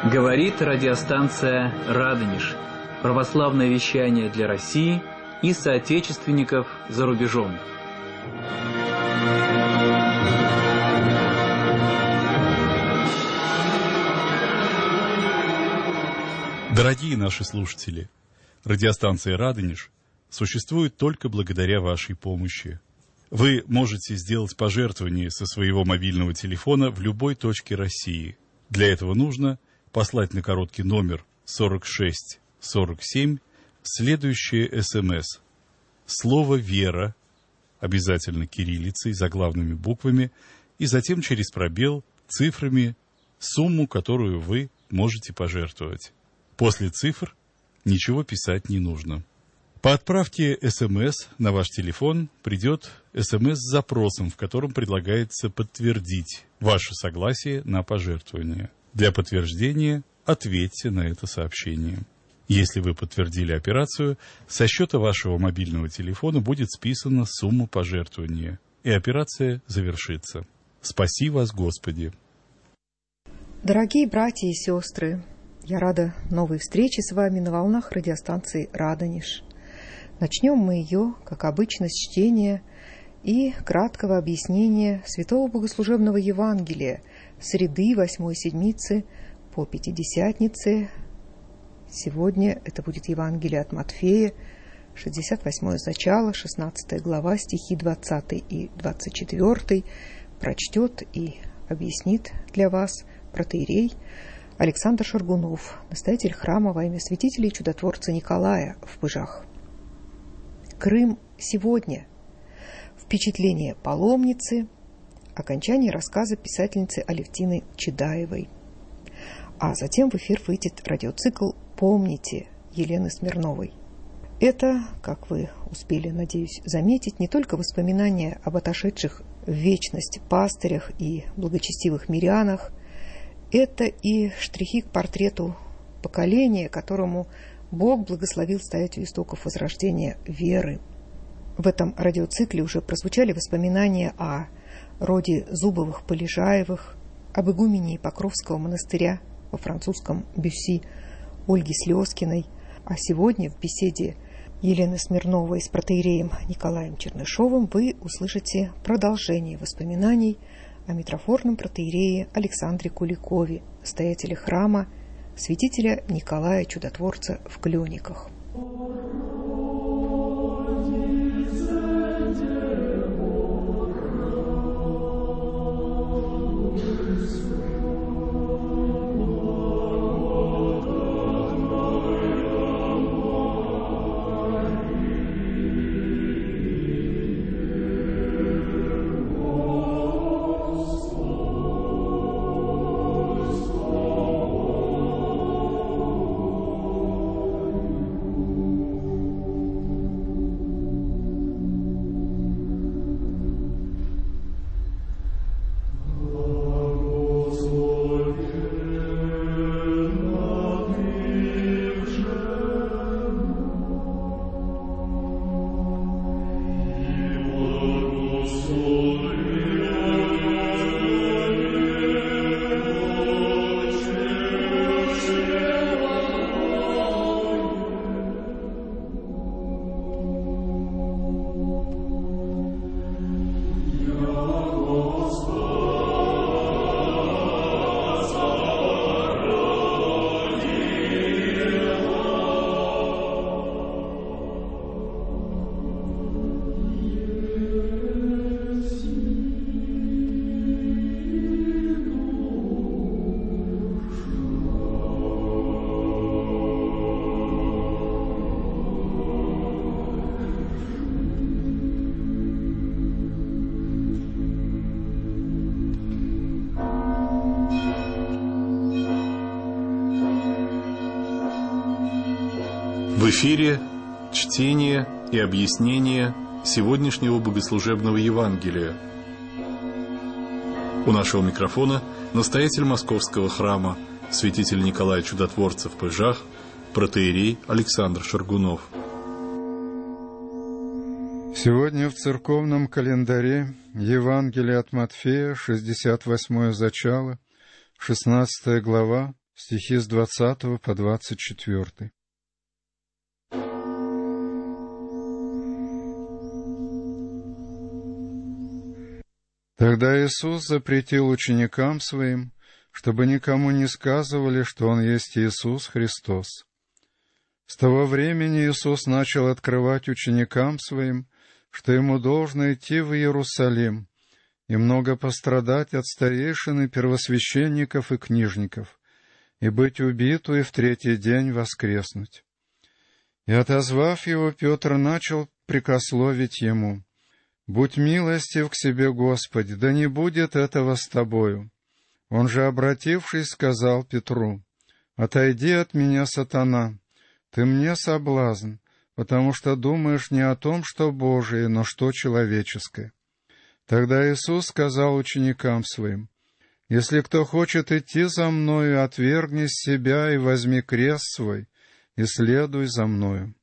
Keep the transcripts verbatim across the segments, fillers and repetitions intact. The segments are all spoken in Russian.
Говорит радиостанция «Радонеж». Православное вещание для России и соотечественников за рубежом. Дорогие наши слушатели, радиостанция «Радонеж» существует только благодаря вашей помощи. Вы можете сделать пожертвование со своего мобильного телефона в любой точке России. Для этого нужно послать на короткий номер сорок шесть сорок семь следующее СМС. Слово «Вера», обязательно кириллицей, заглавными буквами, и затем через пробел цифрами сумму, которую вы можете пожертвовать. После цифр ничего писать не нужно. По отправке СМС на ваш телефон придет СМС с запросом, в котором предлагается подтвердить ваше согласие на пожертвование. Для подтверждения ответьте на это сообщение. Если вы подтвердили операцию, со счета вашего мобильного телефона будет списана сумма пожертвования, и операция завершится. Спаси вас, Господи! Дорогие братья и сестры, я рада новой встрече с вами на волнах радиостанции «Радонеж». Начнем мы ее, как обычно, с чтения и краткого объяснения Святого Богослужебного Евангелия среды восьмой седмицы по Пятидесятнице. Сегодня это будет Евангелие от Матфея, шестьдесят восьмое зачало, шестнадцатая глава, стихи двадцатый и двадцать четвёртый. Прочтет и объяснит для вас протоиерей Александр Шаргунов, настоятель храма во имя святителя и чудотворца Николая в Пыжах. Крым сегодня. Впечатление паломницы. Окончание рассказа писательницы Алевтины Чедаевой. А затем в эфир выйдет радиоцикл «Помните» Елены Смирновой. Это, как вы успели, надеюсь, заметить, не только воспоминания об отошедших в вечность пастырях и благочестивых мирянах, это и штрихи к портрету поколения, которому Бог благословил стоять у истоков возрождения веры. В этом радиоцикле уже прозвучали воспоминания о роде Зубовых-Полежаевых, об игумене Покровского монастыря во французском Бюсси Ольге Слезкиной, а сегодня в беседе Елены Смирновой с протоиереем Николаем Чернышовым вы услышите продолжение воспоминаний о митрофорном протоиерее Александре Куликове, настоятеле храма святителя Николая Чудотворца в Клёниках. В эфире чтение и объяснение сегодняшнего богослужебного Евангелия. У нашего микрофона настоятель Московского храма, святитель Николай Чудотворца в Пыжах, протоиерей Александр Шаргунов. Сегодня в церковном календаре Евангелие от Матфея, шестьдесят восьмое зачало, шестнадцатая глава, стихи с двадцатого по двадцать четвёртый. Тогда Иисус запретил ученикам Своим, чтобы никому не сказывали, что Он есть Иисус Христос. С того времени Иисус начал открывать ученикам Своим, что Ему должно идти в Иерусалим и много пострадать от старейшин и первосвященников и книжников, и быть убиту и в третий день воскреснуть. И, отозвав Его, Петр начал прикословить Ему: «Будь милостив к себе, Господи, да не будет этого с Тобою». Он же, обратившись, сказал Петру: «Отойди от меня, сатана, ты мне соблазн, потому что думаешь не о том, что Божие, но что человеческое». Тогда Иисус сказал ученикам Своим: «Если кто хочет идти за Мною, отвергни себя и возьми крест свой, и следуй за Мною».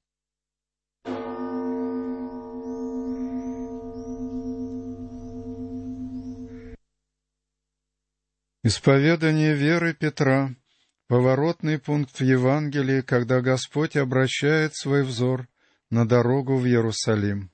Исповедание веры Петра — поворотный пункт в Евангелии, когда Господь обращает свой взор на дорогу в Иерусалим.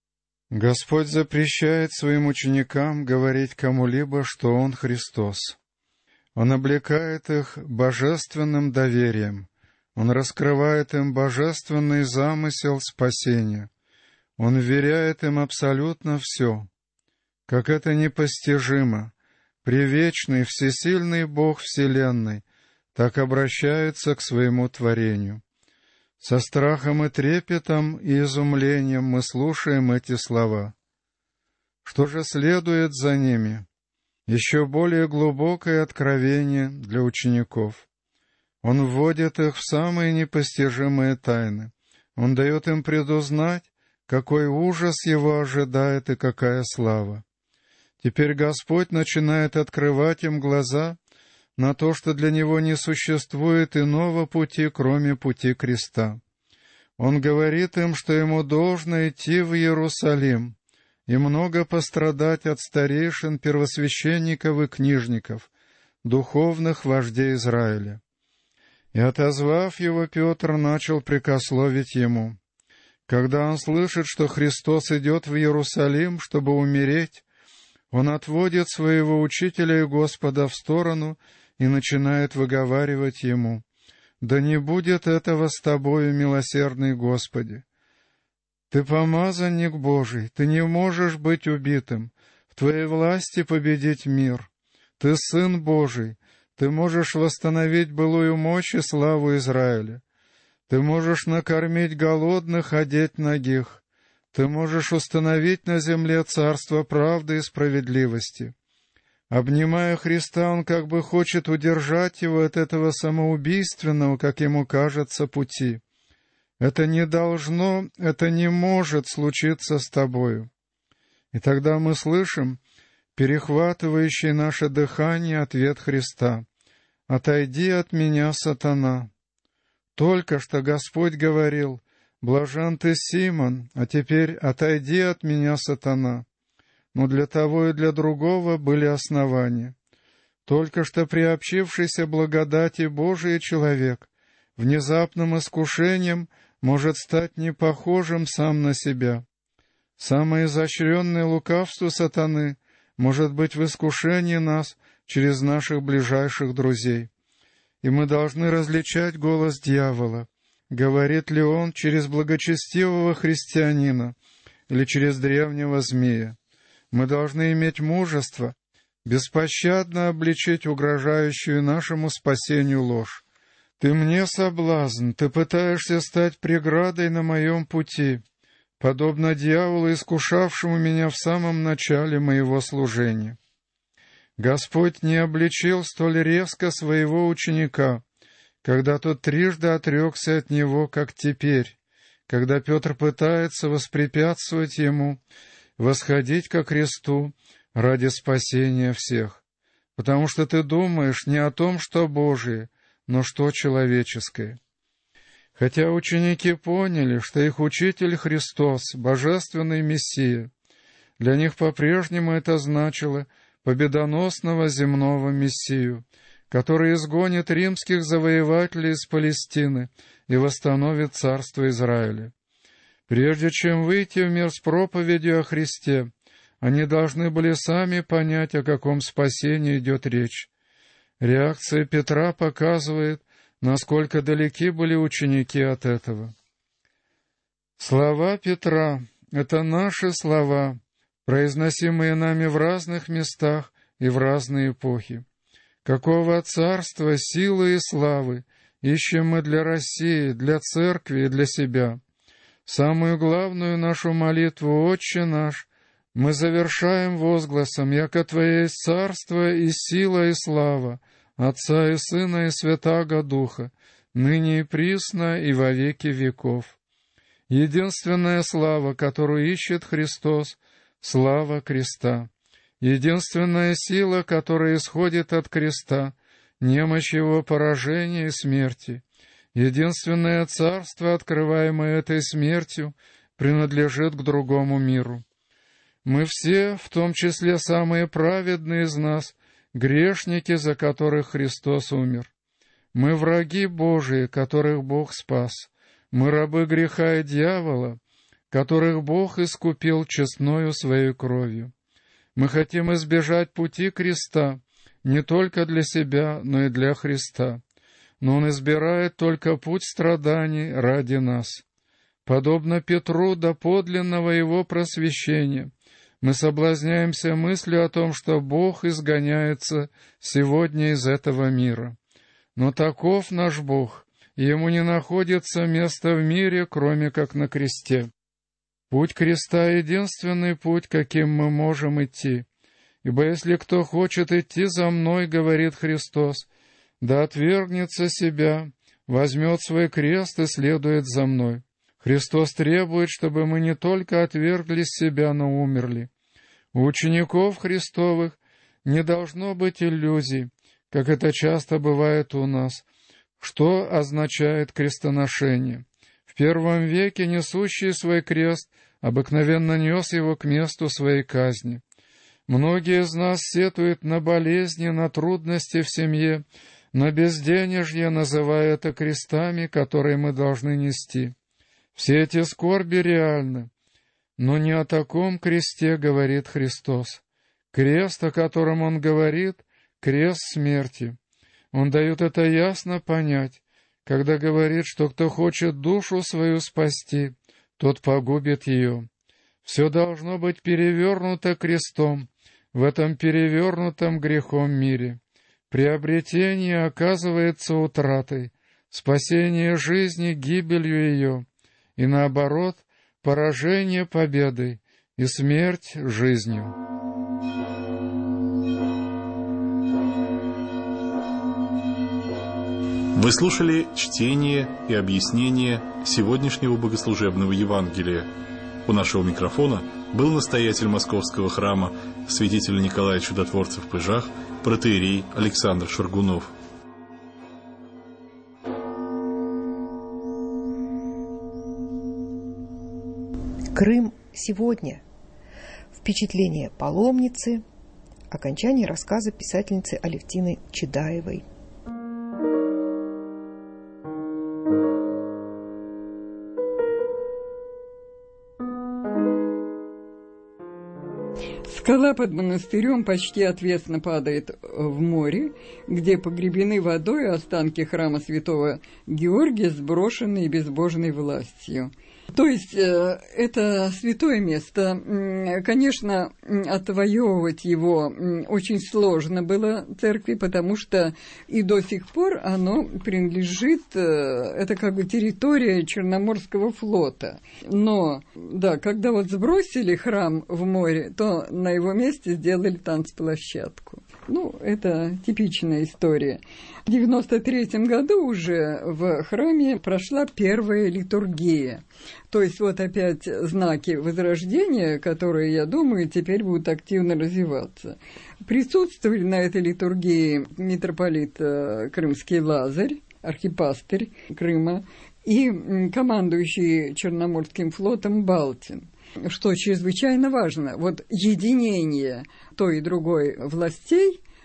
Господь запрещает своим ученикам говорить кому-либо, что Он Христос. Он облекает их божественным доверием. Он раскрывает им божественный замысел спасения. Он вверяет им абсолютно все. Как это непостижимо, превечный, всесильный Бог Вселенной так обращается к своему творению. Со страхом и трепетом и изумлением мы слушаем эти слова. Что же следует за ними? Еще более глубокое откровение для учеников. Он вводит их в самые непостижимые тайны. Он дает им предузнать, какой ужас его ожидает и какая слава. Теперь Господь начинает открывать им глаза на то, что для Него не существует иного пути, кроме пути креста. Он говорит им, что Ему должно идти в Иерусалим и много пострадать от старейшин, первосвященников и книжников, духовных вождей Израиля. И, отозвав Его, Петр начал прикословить Ему. Когда он слышит, что Христос идет в Иерусалим, чтобы умереть, он отводит своего учителя и Господа в сторону и начинает выговаривать ему: «Да не будет этого с тобою, милосердный Господи! Ты помазанник Божий, ты не можешь быть убитым, в твоей власти победить мир. Ты Сын Божий, ты можешь восстановить былую мощь и славу Израиля. Ты можешь накормить голодных, одеть нагих. Ты можешь установить на земле царство правды и справедливости». Обнимая Христа, он как бы хочет удержать его от этого самоубийственного, как ему кажется, пути. Это не должно, это не может случиться с тобою. И тогда мы слышим перехватывающий наше дыхание ответ Христа: «Отойди от меня, сатана». Только что Господь говорил: «Блажен ты, Симон, а теперь отойди от меня, сатана». Но для того и для другого были основания. Только что приобщившийся благодати Божий человек внезапным искушением может стать непохожим сам на себя. Самое изощренное лукавство сатаны может быть в искушении нас через наших ближайших друзей. И мы должны различать голос дьявола. Говорит ли он через благочестивого христианина или через древнего змея? Мы должны иметь мужество беспощадно обличить угрожающую нашему спасению ложь. «Ты мне соблазн, ты пытаешься стать преградой на моем пути, подобно дьяволу, искушавшему меня в самом начале моего служения». Господь не обличил столь резко своего ученика, когда тот трижды отрекся от него, как теперь, когда Петр пытается воспрепятствовать ему восходить ко кресту ради спасения всех, потому что ты думаешь не о том, что Божие, но что человеческое. Хотя ученики поняли, что их учитель Христос, божественный Мессия, для них по-прежнему это значило победоносного земного Мессию, который изгонит римских завоевателей из Палестины и восстановит царство Израиля. Прежде чем выйти в мир с проповедью о Христе, они должны были сами понять, о каком спасении идет речь. Реакция Петра показывает, насколько далеки были ученики от этого. Слова Петра — это наши слова, произносимые нами в разных местах и в разные эпохи. Какого царства, силы и славы ищем мы для России, для церкви и для себя? Самую главную нашу молитву «Отче наш» мы завершаем возгласом «Яко Твое есть царство и сила и слава, Отца и Сына и Святаго Духа, ныне и присно и во веки веков». Единственная слава, которую ищет Христос, — слава креста. Единственная сила, которая исходит от креста, — немощь его поражения и смерти. Единственное царство, открываемое этой смертью, принадлежит к другому миру. Мы все, в том числе самые праведные из нас, грешники, за которых Христос умер. Мы враги Божии, которых Бог спас. Мы рабы греха и дьявола, которых Бог искупил честною своей кровью. Мы хотим избежать пути креста не только для себя, но и для Христа. Но Он избирает только путь страданий ради нас. Подобно Петру до подлинного Его просвещения, мы соблазняемся мыслью о том, что Бог изгоняется сегодня из этого мира. Но таков наш Бог, и Ему не находится места в мире, кроме как на кресте. Путь креста — единственный путь, каким мы можем идти. Ибо если кто хочет идти за мной, говорит Христос, да отвергнется себя, возьмет свой крест и следует за мной. Христос требует, чтобы мы не только отвергли себя, но умерли. У учеников Христовых не должно быть иллюзий, как это часто бывает у нас. Что означает крестоношение? В первом веке несущий свой крест обыкновенно нес его к месту своей казни. Многие из нас сетуют на болезни, на трудности в семье, на безденежье, называя это крестами, которые мы должны нести. Все эти скорби реальны, но не о таком кресте говорит Христос. Крест, о котором Он говорит, — крест смерти. Он дает это ясно понять, когда говорит, что кто хочет душу свою спасти, тот погубит ее. Все должно быть перевернуто крестом в этом перевернутом грехом мире. Приобретение оказывается утратой, спасение жизни — гибелью ее, и наоборот, поражение — победой, и смерть — жизнью. Вы слушали чтение и объяснение сегодняшнего богослужебного Евангелия. У нашего микрофона был настоятель Московского храма святитель Николай Чудотворцев в Пыжах, протоиерей Александр Шаргунов. Крым сегодня. Впечатление паломницы. Окончание рассказа писательницы Алевтины Чедаевой. Скала под монастырем почти отвесно падает в море, где погребены водой останки храма святого Георгия, сброшенные безбожной властью. То есть э, это святое место. Конечно, отвоевывать его очень сложно было церкви, потому что и до сих пор оно принадлежит, э, это как бы территория Черноморского флота. Но, да, когда вот сбросили храм в море, то на его месте сделали танцплощадку. Ну, это типичная история. В девяносто третьем году уже в храме прошла первая литургия. То есть вот опять знаки возрождения, которые, я думаю, теперь будут активно развиваться. Присутствовали на этой литургии митрополит крымский Лазарь, архипастырь Крыма, и командующий Черноморским флотом Балтин. Что чрезвычайно важно, вот единение той и другой властей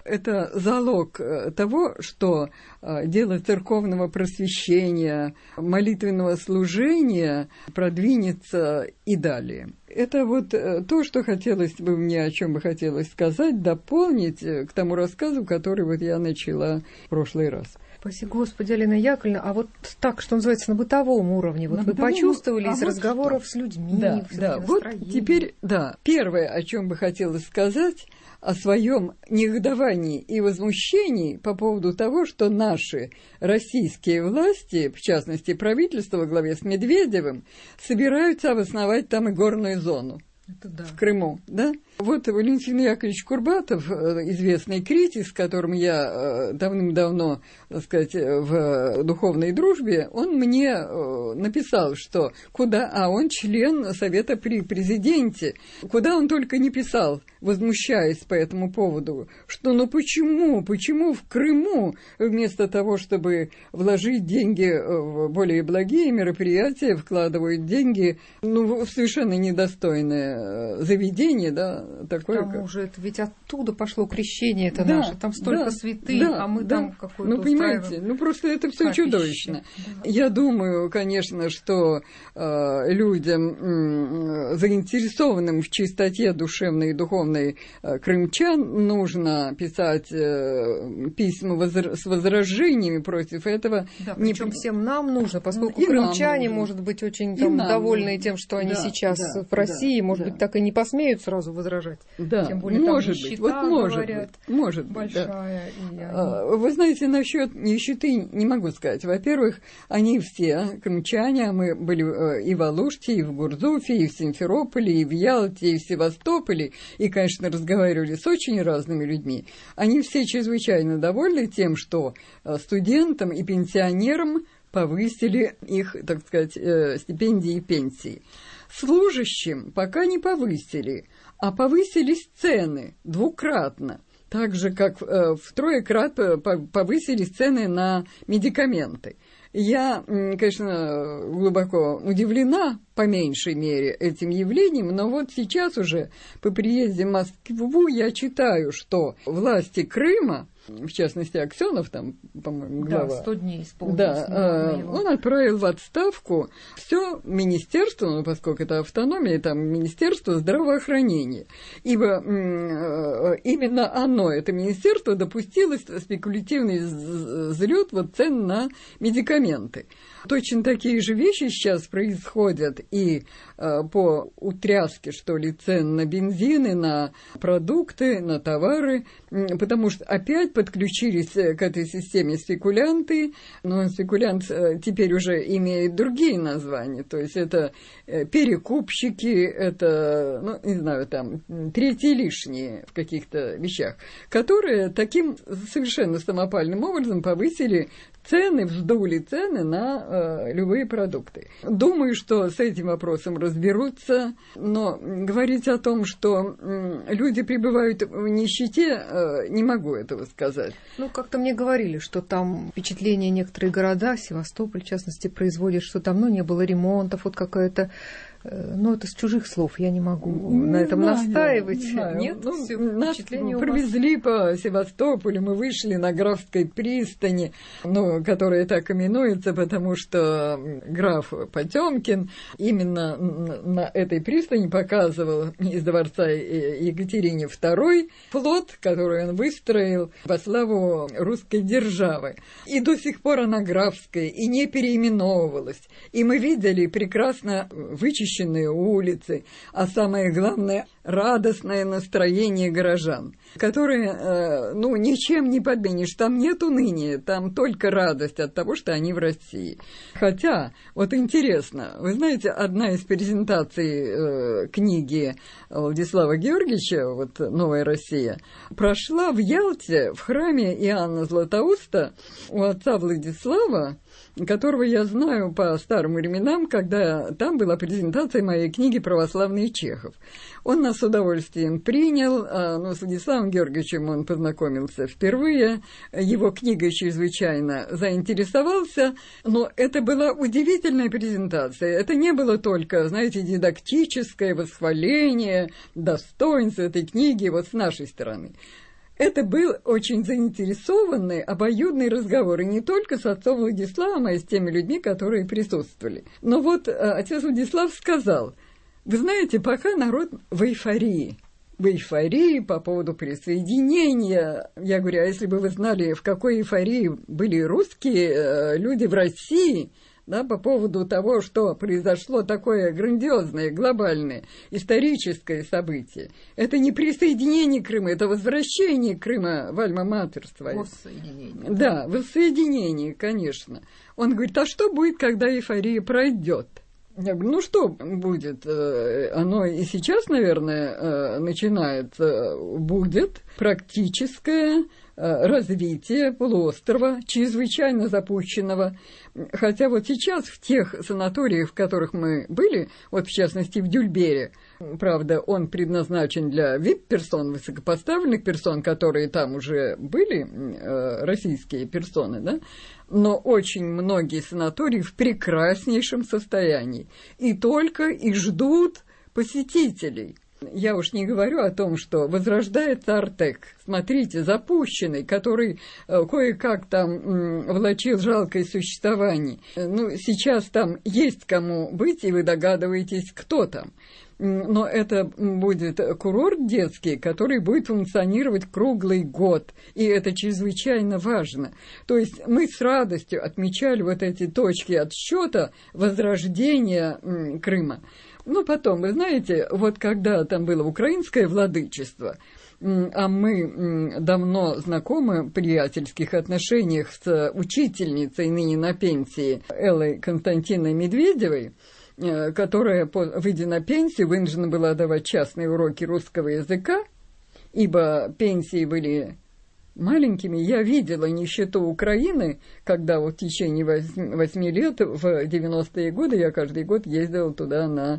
Это залог того, что дело церковного просвещения, молитвенного служения продвинется и далее. Это вот то, что хотелось бы мне, о чем бы хотелось сказать, дополнить к тому рассказу, который вот я начала в прошлый раз. Спасибо, Господи, Алина Яковлевна. А вот так, что называется, на бытовом уровне, вот на вы бытовом... почувствовали а из вот разговоров что? с людьми, да, да. Вот теперь, да, первое, о чем бы хотелось сказать, о своем негодовании и возмущении по поводу того, что наши российские власти, в частности правительство во главе с Медведевым, собираются обосновать там и горную зону. Это да. В Крыму, да? Вот Валентин Яковлевич Курбатов, известный критик, с которым я давным-давно, так сказать, в духовной дружбе, он мне написал, что куда, а он член Совета при президенте, куда он только не писал, возмущаясь по этому поводу, что ну почему, почему в Крыму вместо того, чтобы вложить деньги в более благие мероприятия, вкладывают деньги ну, в совершенно недостойное заведение, да, такое. Там как... уже это ведь оттуда пошло крещение это да, наше, там столько да, святых, да, а мы да. там какое-то ну, понимаете, устраиваем. Ну, просто это все капище. Чудовищно. Да. Я думаю, конечно, что э, людям, э, заинтересованным в чистоте душевной и духовной э, крымчан, нужно писать э, письма возра- с возражениями против этого. Да, не... причем всем нам нужно, поскольку и крымчане, может быть, очень там, довольны тем, что они да, сейчас да, в России, да, может да. быть, так и не посмеют сразу возражать. Да, тем более может там быть, нищета, вот может говорят, быть, может быть, большая. Да. И они... Вы знаете, насчет нищеты не могу сказать. Во-первых, они все, крымчане, мы были и в Алуште, и в Гурзуфе, и в Симферополе, и в Ялте, и в Севастополе, и, конечно, разговаривали с очень разными людьми. Они все чрезвычайно довольны тем, что студентам и пенсионерам повысили их, так сказать, стипендии и пенсии. Служащим пока не повысили, а повысились цены двукратно. Так же, как э, втрое крат повысились цены на медикаменты. Я, конечно, глубоко удивлена, по меньшей мере, этим явлением, но вот сейчас уже по приезде в Москву я читаю, что власти Крыма, в частности, Аксенов, там, по-моему, глава. Да, сто дней исполнилось. Да, э, он отправил в отставку все министерство, ну, поскольку это автономия, там, Министерство здравоохранения. Ибо э, именно оно, это министерство, допустило спекулятивный взлет вот, цен на медикаменты. Точно такие же вещи сейчас происходят и э, по утряске, что ли, цен на бензины, на продукты, на товары, потому что опять подключились к этой системе спекулянты, но спекулянт теперь уже имеет другие названия, то есть это перекупщики, это, ну, не знаю, там, третьи лишние в каких-то вещах, которые таким совершенно самопальным образом повысили цены, вздули цены на э, любые продукты. Думаю, что с этим вопросом разберутся, но говорить о том, что э, люди пребывают в нищете, э, не могу этого сказать. Ну, как-то мне говорили, что там впечатление некоторые города, Севастополь, в частности, производят, что там, ну, не было ремонтов, вот какая-то... Ну, это с чужих слов, я не могу не на этом знаю, настаивать. Не знаю. Нет, ну, все, нас провезли по Севастополю, мы вышли на Графской пристани, ну, которая так именуется, потому что граф Потёмкин именно на этой пристани показывал из дворца Екатерине второй флот, который он выстроил во славу русской державы. И до сих пор она графская, и не переименовывалась. И мы видели прекрасно вычищенные улицы, а самое главное, радостное настроение горожан, которые, ну, ничем не подменишь, там нет уныния, там только радость от того, что они в России. Хотя, вот интересно, вы знаете, одна из презентаций э, книги Владислава Георгиевича, вот «Новая Россия», прошла в Ялте в храме Иоанна Златоуста у отца Владислава, которого я знаю по старым временам, когда там была презентация моей книги «Православный Чехов». Он нас с удовольствием принял, но с Владиславом Георгиевичем он познакомился впервые, его книгой чрезвычайно заинтересовался, но это была удивительная презентация. Это не было только, знаете, дидактическое восхваление достоинств этой книги вот с нашей стороны. Это был очень заинтересованный, обоюдный разговор, и не только с отцом Владиславом, а и с теми людьми, которые присутствовали. Но вот отец Владислав сказал: вы знаете, пока народ в эйфории, в эйфории по поводу присоединения. Я говорю, а если бы вы знали, в какой эйфории были русские люди в России, да, по поводу того, что произошло такое грандиозное, глобальное, историческое событие. Это не присоединение Крыма, это возвращение Крыма в альма-матер свою. Воссоединение. Да, воссоединение, конечно. Он говорит, а что будет, когда эйфория пройдет? Я говорю, ну что будет? Оно и сейчас, наверное, начинается. Будет практическое развитие полуострова, чрезвычайно запущенного. Хотя вот сейчас в тех санаториях, в которых мы были, вот в частности в Дюльбере, правда, он предназначен для ви ай пи-персон, высокопоставленных персон, которые там уже были, российские персоны, да, но очень многие санатории в прекраснейшем состоянии. И только и ждут посетителей. Я уж не говорю о том, что возрождается Артек. Смотрите, запущенный, который кое-как там влачил жалкое существование. Ну, сейчас там есть кому быть, и вы догадываетесь, кто там. Но это будет курорт детский, который будет функционировать круглый год, и это чрезвычайно важно. То есть мы с радостью отмечали вот эти точки отсчета возрождения Крыма. Ну, потом, вы знаете, вот когда там было украинское владычество, а мы давно знакомы в приятельских отношениях с учительницей, ныне на пенсии, Эллой Константиной Медведевой, которая, выйдя на пенсию, вынуждена была давать частные уроки русского языка, ибо пенсии были маленькими. Я видела нищету Украины, когда вот в течение восьми лет, в девяностые годы, я каждый год ездила туда на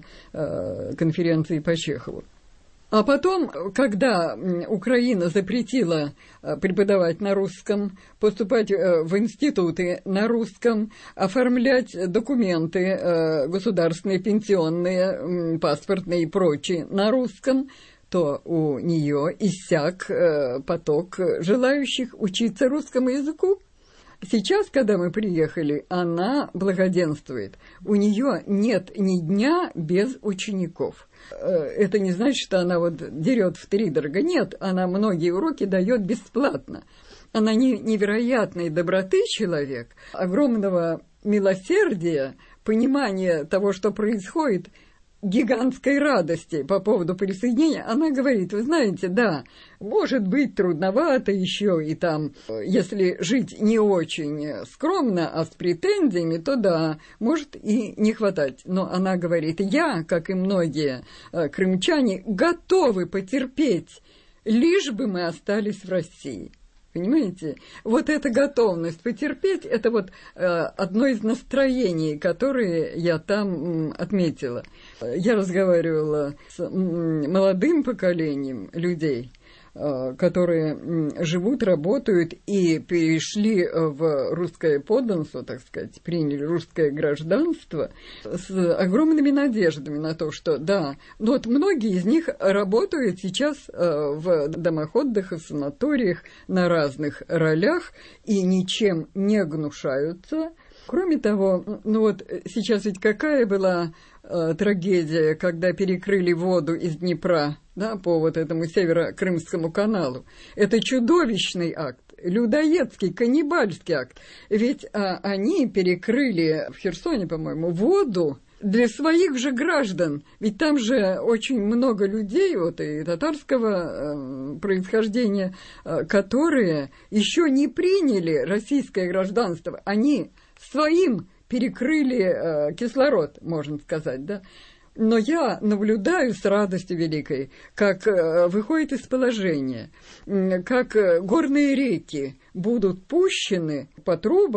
э, конференции по Чехову. А потом, когда Украина запретила преподавать на русском, поступать в институты на русском, оформлять документы государственные, пенсионные, паспортные и прочие на русском, то у нее иссяк поток желающих учиться русскому языку. Сейчас, когда мы приехали, она благоденствует. У нее нет ни дня без учеников. Это не значит, что она вот дерет втридорога. Нет, она многие уроки дает бесплатно. Она невероятной доброты человек, огромного милосердия, понимания того, что происходит, гигантской радости по поводу присоединения. Она говорит, вы знаете, да, может быть трудновато еще, и там, если жить не очень скромно, а с претензиями, то да, может и не хватать. Но она говорит, я, как и многие крымчане, готовы потерпеть, лишь бы мы остались в России. Понимаете? Вот эта готовность потерпеть, это вот э, одно из настроений, которые я там м, отметила. Я разговаривала с м, молодым поколением людей, э, которые м, живут, работают и перешли в русское подданство, так сказать, приняли русское гражданство с огромными надеждами на то, что да, но вот многие из них работают сейчас э, в домах отдыха, в санаториях, на разных ролях и ничем не гнушаются. Кроме того, ну вот сейчас ведь какая была э, трагедия, когда перекрыли воду из Днепра, да, по вот этому Северо-Крымскому каналу. Это чудовищный акт, людоедский, каннибальский акт. Ведь а, они перекрыли в Херсоне, по-моему, воду для своих же граждан. Ведь там же очень много людей, вот и татарского э, происхождения, э, которые еще не приняли российское гражданство. Они своим перекрыли э, кислород, можно сказать, да. Но я наблюдаю с радостью великой, как э, выходит из положения, э, как э, горные реки будут пущены по трубам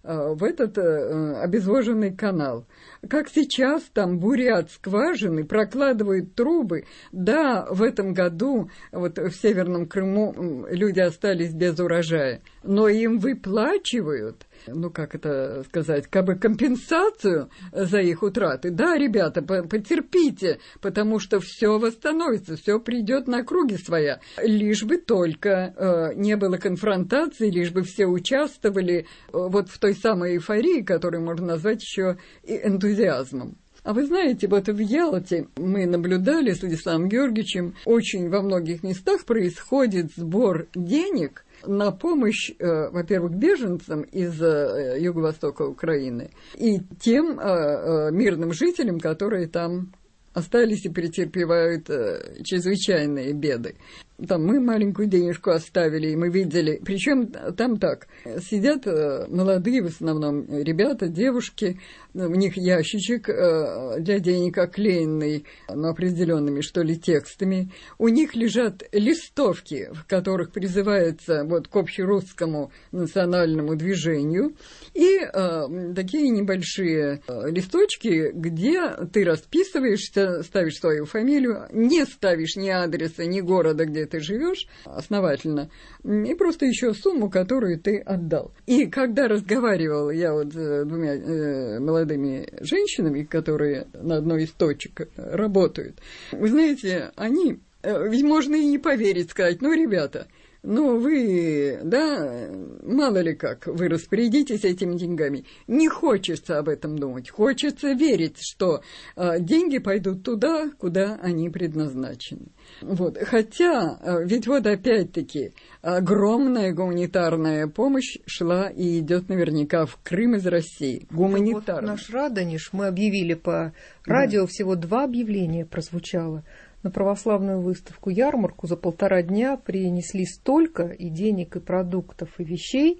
в этот обезвоженный канал. Как сейчас там бурят скважины, прокладывают трубы. Да, в этом году вот в Северном Крыму люди остались без урожая, но им выплачивают, ну как это сказать, как бы компенсацию за их утраты. Да, ребята, потерпите, потому что все восстановится, все придет на круги своя. Лишь бы только э, не было конфронтации, лишь бы все участвовали э, вот в той самой эйфории, которую можно назвать еще и энтузиазмом. А вы знаете, вот в Ялте мы наблюдали с Владиславом Георгиевичем, очень во многих местах происходит сбор денег на помощь, э, во-первых, беженцам из э, юго-востока Украины и тем э, э, мирным жителям, которые там остались и претерпевают э, чрезвычайные беды. Там мы маленькую денежку оставили, и мы видели, причем там так, сидят э, молодые в основном ребята, девушки, у них ящичек э, для денег оклеенный, ну, определенными, что ли, текстами. У них лежат листовки, в которых призывается вот к общерусскому национальному движению, и э, такие небольшие э, листочки, где ты расписываешься, ставишь свою фамилию, не ставишь ни адреса, ни города, где ты живешь основательно, и просто еще сумму, которую ты отдал. И когда разговаривала я вот с двумя э, молодыми женщинами, которые на одной из точек работают, вы знаете, они, э, ведь можно и не поверить, сказать, ну, ребята, ну, вы, да, мало ли как, вы распорядитесь этими деньгами. Не хочется об этом думать. Хочется верить, что э, деньги пойдут туда, куда они предназначены. Вот. Хотя, э, ведь вот опять-таки, огромная гуманитарная помощь шла и идет наверняка в Крым из России. Гуманитарная. Вот наш Радонеж, мы объявили по радио, да. Всего два объявления прозвучало. На православную выставку-ярмарку за полтора дня принесли столько и денег, и продуктов, и вещей,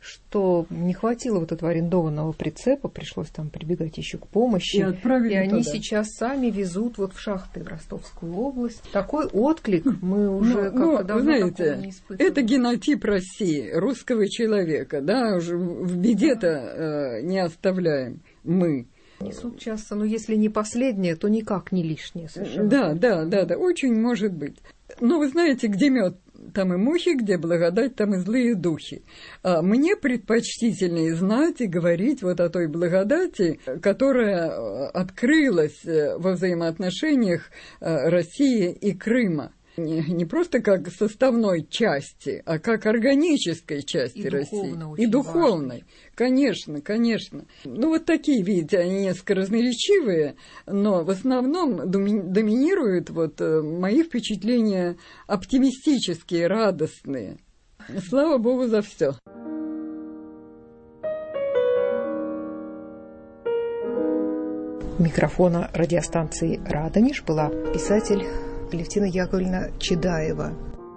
что не хватило вот этого арендованного прицепа, пришлось там прибегать еще к помощи. И, и они туда. Сейчас сами везут вот в шахты в Ростовскую область. Такой отклик мы уже ну, как-то давно знаете, не испытывали. Это генотип России, русского человека, да, уже в беде-то э, не оставляем мы. Несут часто, но если не последнее, то никак не лишнее совершенно. Да, да, да, да, очень может быть. Но вы знаете, где мед, там и мухи, где благодать, там и злые духи. А мне предпочтительнее знать и говорить вот о той благодати, которая открылась во взаимоотношениях России и Крыма. Не, не просто как составной части, а как органической части и России. И духовной. Важный. Конечно, конечно. Ну, вот такие, видите, они несколько разноречивые, но в основном доминируют вот мои впечатления оптимистические, радостные. Слава Богу за все. У микрофона радиостанции «Радонеж» была писатель Алевтина Яковлевна Чедаева.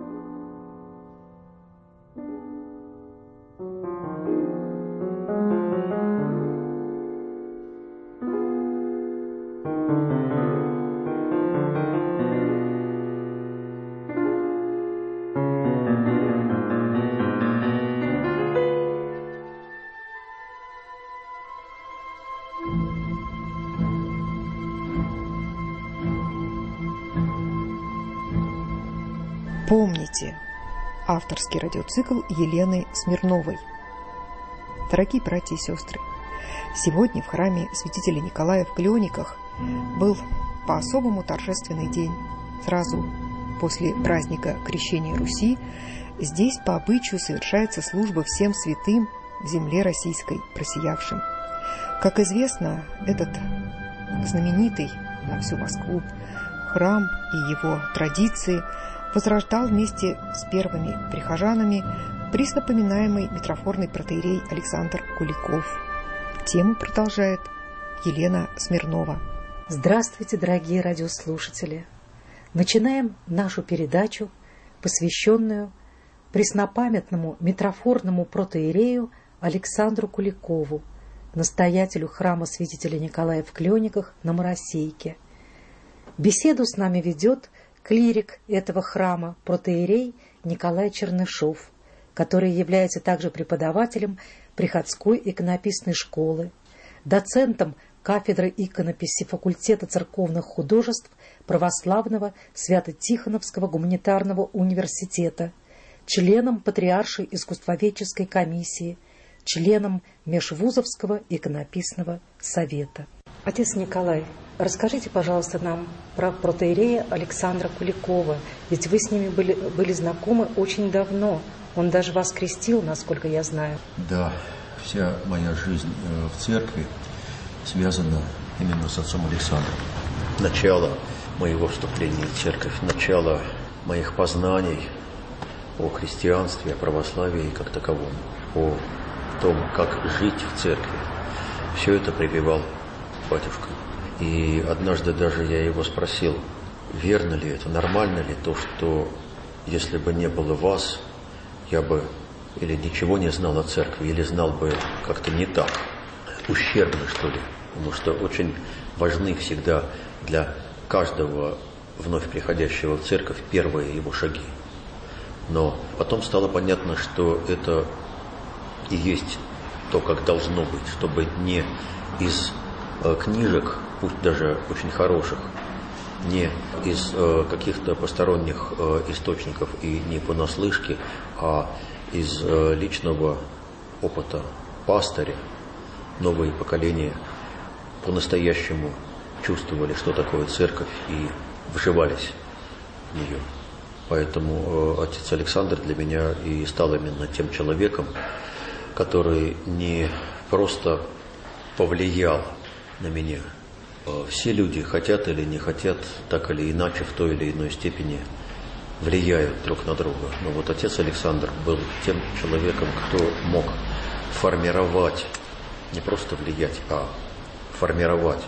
Помните, авторский радиоцикл Елены Смирновой. Дорогие братья и сестры, сегодня в храме святителя Николая в Клёниках был по-особому торжественный день. Сразу после праздника Крещения Руси здесь по обычаю совершается служба всем святым в земле российской просиявшим. Как известно, этот знаменитый на всю Москву храм и его традиции возрождал вместе с первыми прихожанами преснопоминаемый митрофорный протоиерей Александр Куликов. Тему продолжает Елена Смирнова. Здравствуйте, дорогие радиослушатели! Начинаем нашу передачу, посвященную преснопамятному митрофорному протоиерею Александру Куликову, настоятелю храма святителя Николая в Клёниках на Моросейке. Беседу с нами ведет клирик этого храма, протоиерей Николай Чернышов, который является также преподавателем приходской иконописной школы, доцентом кафедры иконописи факультета церковных художеств Православного Свято-Тихоновского гуманитарного университета, членом Патриаршей искусствоведческой комиссии, членом Межвузовского иконописного совета. Отец Николай, расскажите, пожалуйста, нам про протоиерея Александра Куликова, ведь вы с ними были, были знакомы очень давно. Он даже вас крестил, насколько я знаю. Да, вся моя жизнь в церкви связана именно с отцом Александром. Начало моего вступления в церковь, начало моих познаний о христианстве, о православии как таковом, о том, как жить в церкви. Все это прививал батюшка. И однажды даже я его спросил, верно ли это, нормально ли то, что если бы не было вас, я бы или ничего не знал о церкви, или знал бы как-то не так, ущербно, что ли. Потому что очень важны всегда для каждого вновь приходящего в церковь первые его шаги. Но потом стало понятно, что это и есть то, как должно быть, чтобы не из э, книжек, пусть даже очень хороших, не из э, каких-то посторонних э, источников и не понаслышке, а из э, личного опыта пастыря новые поколения по-настоящему чувствовали, что такое церковь, и вживались в нее. Поэтому э, отец Александр для меня и стал именно тем человеком, который не просто повлиял на меня. Все люди, хотят или не хотят, так или иначе, в той или иной степени влияют друг на друга. Но вот отец Александр был тем человеком, кто мог формировать, не просто влиять, а формировать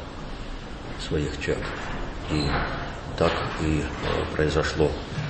своих чад. И так и произошло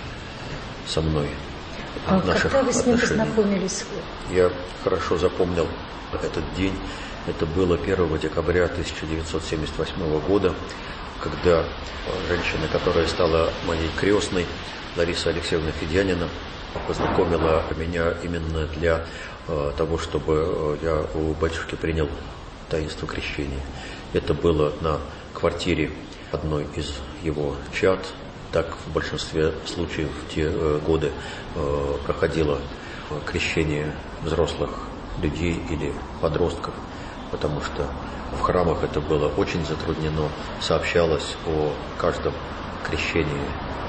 со мной. А когда вы с ним познакомились? Я хорошо запомнил этот день. Это было первого декабря тысяча девятьсот семьдесят восьмого года, когда женщина, которая стала моей крестной, Лариса Алексеевна Федянина, познакомила меня именно для э, того, чтобы я у батюшки принял таинство крещения. Это было на квартире одной из его чад. Так в большинстве случаев в те э, годы э, проходило крещение взрослых людей или подростков, потому что в храмах это было очень затруднено, сообщалось о каждом крещении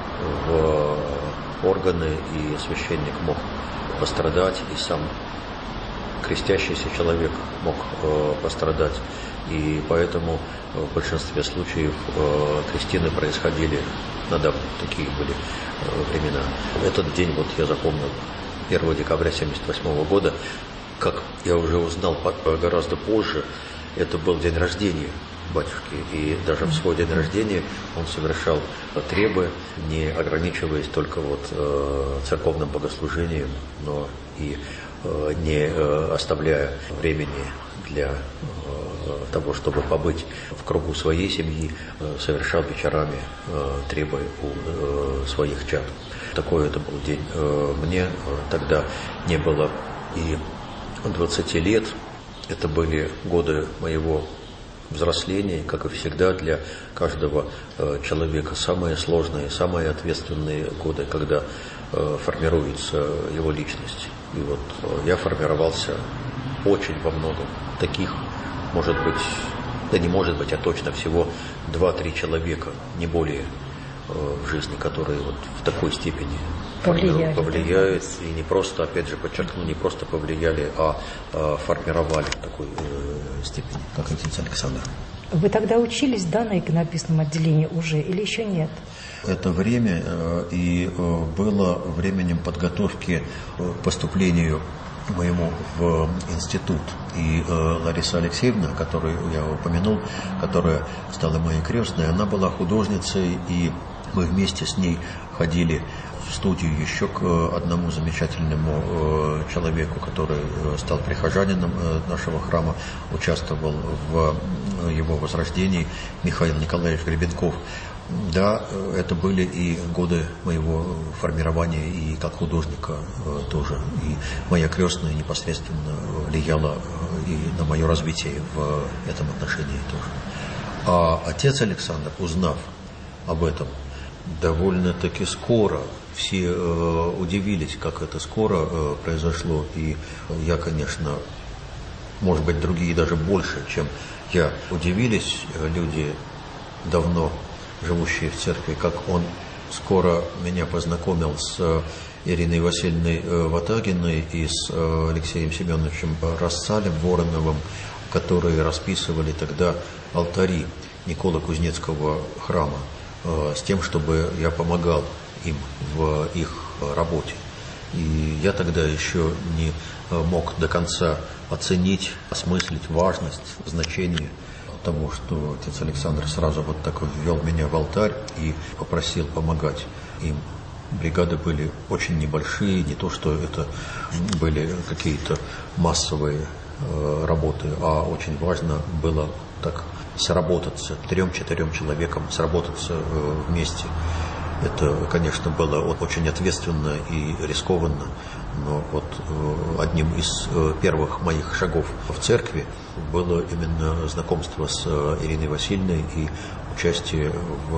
в органы, и священник мог пострадать, и сам крестящийся человек мог э, пострадать. И поэтому в большинстве случаев э, крестины происходили надавно. Такие были э, времена. Этот день вот я запомнил, первого декабря семьдесят восьмого года. Как я уже узнал гораздо позже, это был день рождения батюшки. И даже в свой день рождения он совершал требы, не ограничиваясь только вот э, церковным богослужением, но и э, не э, оставляя времени для э, того, чтобы побыть в кругу своей семьи, э, совершал вечерами э, требы у э, своих чад. Такой это был день. Э, мне э, тогда не было и двадцати лет. Это были годы моего взросления, как и всегда для каждого э, человека. Самые сложные, самые ответственные годы, когда э, формируется его личность. И вот э, я формировался очень во многом. Таких, может быть, да не может быть, а точно всего два-три человека, не более, э, в жизни, которые вот в такой степени повлияли, повлияют, и не просто, опять же, подчеркну, не просто повлияли, а, а формировали в такой э, степени, как отец Александр. Вы тогда учились, да, на иконописном отделении уже, или еще нет? Это время э, и э, было временем подготовки э, к поступлению моему в институт. И э, Лариса Алексеевна, которую я упомянул, которая стала моей крестной, она была художницей, и мы вместе с ней ходили в студию еще к одному замечательному э, человеку, который э, стал прихожанином э, нашего храма, участвовал в э, его возрождении, Михаил Николаевич Гребенков. Да, это были и годы моего формирования и как художника тоже. И моя крестная непосредственно влияла и на мое развитие в этом отношении тоже. А отец Александр, узнав об этом, довольно-таки скоро, все э, удивились, как это скоро э, произошло. И я, конечно, может быть, другие даже больше, чем я, удивились люди, давно живущие в церкви, как он скоро меня познакомил с Ириной Васильевной Ватагиной и с Алексеем Семеновичем Рассалем Вороновым, которые расписывали тогда алтари Николо-Кузнецкого храма, с тем, чтобы я помогал им в их работе. И я тогда еще не мог до конца оценить, осмыслить важность, значение того, что отец Александр сразу вот так ввел меня в алтарь и попросил помогать им. Бригады были очень небольшие, не то, что это были какие-то массовые э, работы, а очень важно было так сработаться, трем-четырем человекам сработаться э, вместе. Это, конечно, было очень ответственно и рискованно, но вот э, одним из э, первых моих шагов в церкви было именно знакомство с э, Ириной Васильевной и участие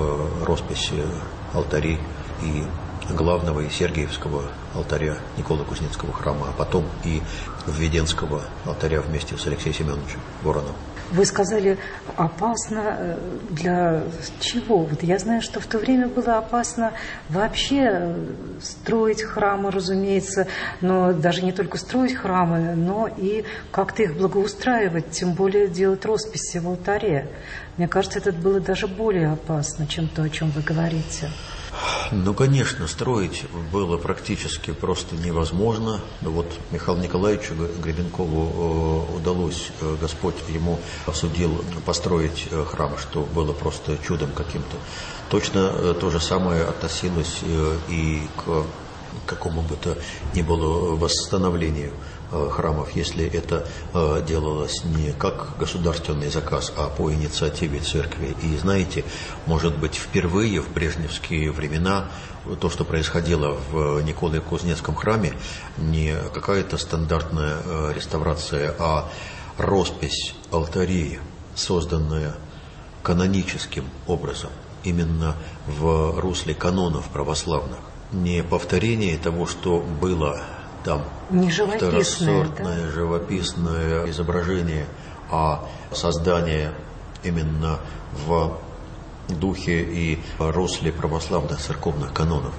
в росписи алтарей и главного и Сергиевского алтаря Николо-Кузнецкого храма, а потом и Введенского алтаря вместе с Алексеем Семеновичем Вороновым. Вы сказали, опасно для чего? Вот я знаю, что в то время было опасно вообще строить храмы, разумеется, но даже не только строить храмы, но и как-то их благоустраивать, тем более делать росписи в алтаре. Мне кажется, это было даже более опасно, чем то, о чем вы говорите. Ну, конечно, строить было практически просто невозможно. Вот Михаилу Николаевичу Гребенкову удалось, Господь ему осудил построить храм, что было просто чудом каким-то. Точно то же самое относилось и к какому бы то ни было восстановлению храмов, если это делалось не как государственный заказ, а по инициативе церкви. И знаете, может быть, впервые в брежневские времена то, что происходило в Николо-Кузнецком храме, не какая-то стандартная реставрация, а роспись алтарей, созданная каноническим образом, именно в русле канонов православных. Не повторение того, что было там, не живописное, второсортное, да? живописное изображение, а создание именно в духе и русле православных церковных канонов.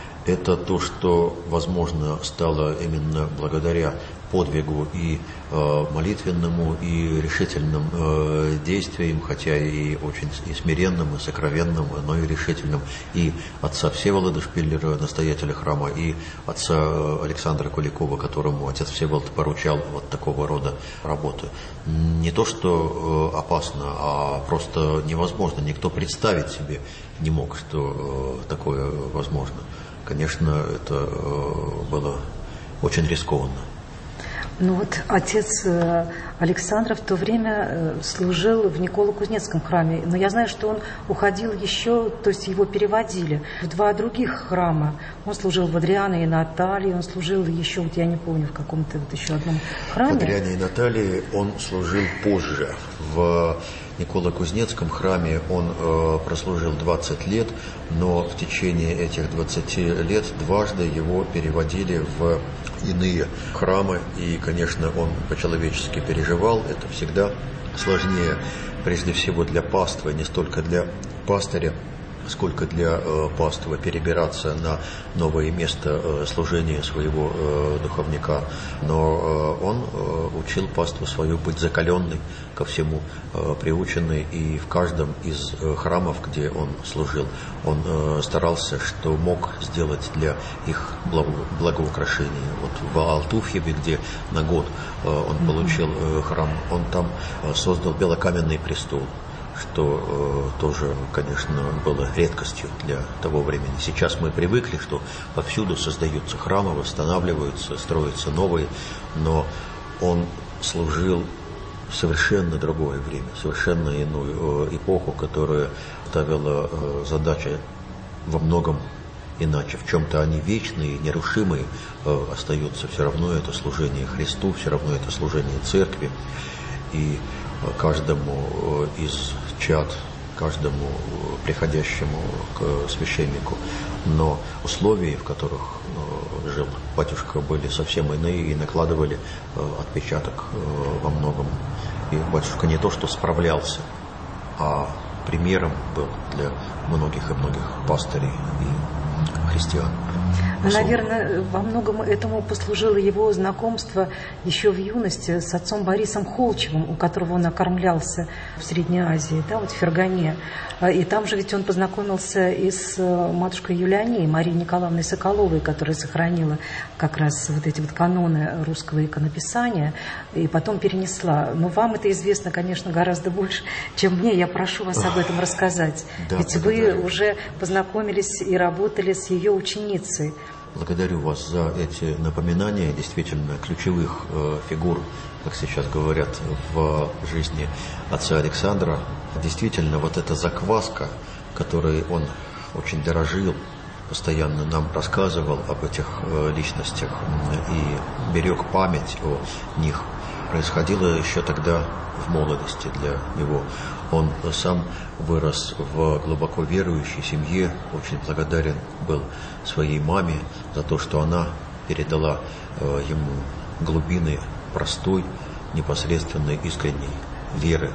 Это то, что, возможно, стало именно благодаря подвигу и э, молитвенному, и решительным э, действиям, хотя и очень и смиренным, и сокровенным, но и решительным, и отца Всеволода Шпиллера, настоятеля храма, и отца Александра Куликова, которому отец Всеволод поручал вот такого рода работы. Не то, что э, опасно, а просто невозможно. Никто представить себе не мог, что э, такое возможно. Конечно, это э, было очень рискованно. Ну вот отец Александра в то время служил в Николо-Кузнецком храме, но я знаю, что он уходил еще, то есть его переводили в два других храма. Он служил в Адриане и Наталье, он служил еще, вот я не помню, в каком-то вот еще одном храме. В Адриане и Наталье он служил позже. В Николо-Кузнецком храме он э, прослужил двадцать лет, но в течение этих двадцати лет дважды его переводили в иные храмы, и, конечно, он по-человечески переживал. Это всегда сложнее, прежде всего для паствы, не столько для пастыря, сколько для э, паства перебираться на новое место э, служения своего э, духовника. Но э, он э, учил паству свою быть закаленной ко всему, э, приученной, и в каждом из э, храмов, где он служил, он э, старался, что мог сделать для их благо, благоукрашения. Вот в Алтуфьеве, где на год э, он получил э, храм, он там э, создал белокаменный престол, что э, тоже, конечно, было редкостью для того времени. Сейчас мы привыкли, что повсюду создаются храмы, восстанавливаются, строятся новые, но он служил совершенно другое время, совершенно иную эпоху, которая ставила задачи во многом иначе. В чем-то они вечные, нерушимые, остаются. Все равно это служение Христу, все равно это служение Церкви. И каждому из чад, каждому приходящему к священнику. Но условия, в которых жил батюшка, были совсем иные и накладывали отпечаток во многом. И батюшка не то что справлялся, а примером был для многих и многих пастырей и христиан. Наверное, во многом этому послужило его знакомство еще в юности с отцом Борисом Холчевым, у которого он окормлялся в Средней Азии, да, вот в Фергане. И там же ведь он познакомился и с матушкой Юлианей, Марией Николаевной Соколовой, которая сохранила как раз вот эти вот каноны русского иконописания и потом перенесла. Но вам это известно, конечно, гораздо больше, чем мне. Я прошу вас об этом рассказать. Да, ведь вы уже познакомились и работали с ее ученицей. Благодарю вас за эти напоминания действительно ключевых э, фигур, как сейчас говорят, в жизни отца Александра. Действительно, вот эта закваска, которой он очень дорожил, постоянно нам рассказывал об этих э, личностях и берег память о них, происходило еще тогда в молодости для него. Он сам вырос в глубоко верующей семье, очень благодарен был своей маме за то, что она передала э, ему глубины простой, непосредственной, искренней веры.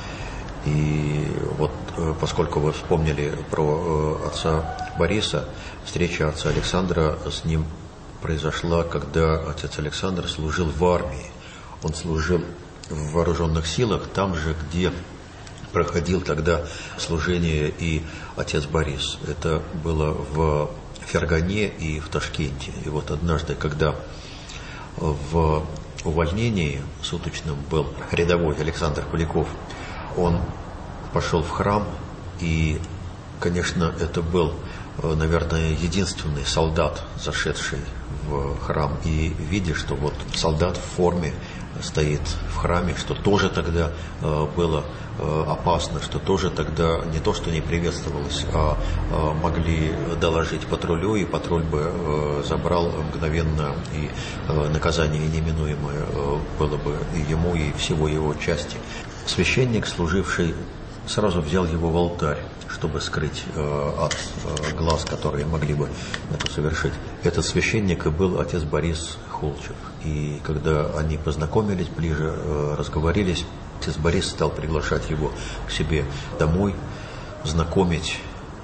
И вот э, поскольку вы вспомнили про э, отца Бориса, встреча отца Александра с ним произошла, когда отец Александр служил в армии. Он служил в вооруженных силах, там же, где проходил тогда служение и отец Борис. Это было в Фергане и в Ташкенте. И вот однажды, когда в увольнении суточном был рядовой Александр Куликов, он пошел в храм, и, конечно, это был, наверное, единственный солдат, зашедший в храм, и видя, что вот солдат в форме стоит в храме, что тоже тогда э, было э, опасно, что тоже тогда не то, что не приветствовалось, а э, могли доложить патрулю, и патруль бы э, забрал мгновенно, и э, наказание неминуемое э, было бы и ему, и всего его части. Священник, служивший, сразу взял его в алтарь, чтобы скрыть э, от э, глаз, которые могли бы это совершить. Этот священник и был отец Борис Холчев. И когда они познакомились ближе, э, разговорились, отец Борис стал приглашать его к себе домой, знакомить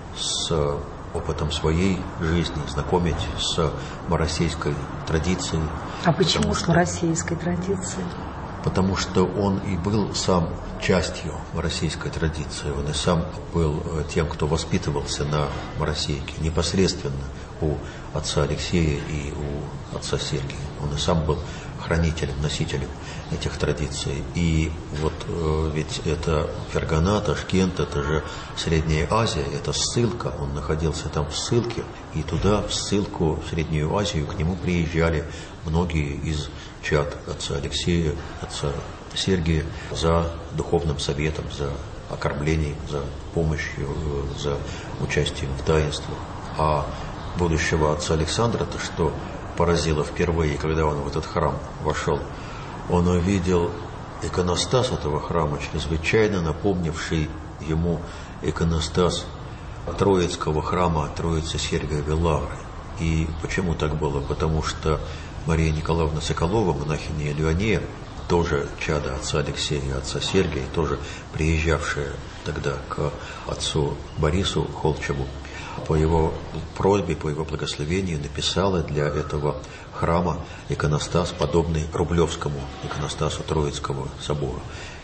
с опытом своей жизни, знакомить с мароссийской традицией. А почему с мароссийской традицией? Потому что он и был сам частью мароссийской традиции. Он и сам был тем, кто воспитывался на мароссийке, непосредственно у отца Алексея и у отца Сергия. Он и сам был хранителем, носителем этих традиций. И вот э, ведь это Фергана, Ташкент, это же Средняя Азия, это ссылка. Он находился там в ссылке, и туда, в ссылку, в Среднюю Азию, к нему приезжали многие из чад отца Алексея, отца Сергия за духовным советом, за окормлением, за помощью, за участием в таинствах. А будущего отца Александра-то что поразило впервые, когда он в этот храм вошел? Он увидел иконостас этого храма, чрезвычайно напомнивший ему иконостас Троицкого храма Троицы Сергиевой Лавры. И почему так было? Потому что Мария Николаевна Соколова, монахиня Илюанея, тоже чадо отца Алексея и отца Сергия, тоже приезжавшая тогда к отцу Борису Холчеву, по его просьбе, по его благословению написала для этого храма иконостас, подобный Рублевскому иконостасу Троицкого собора.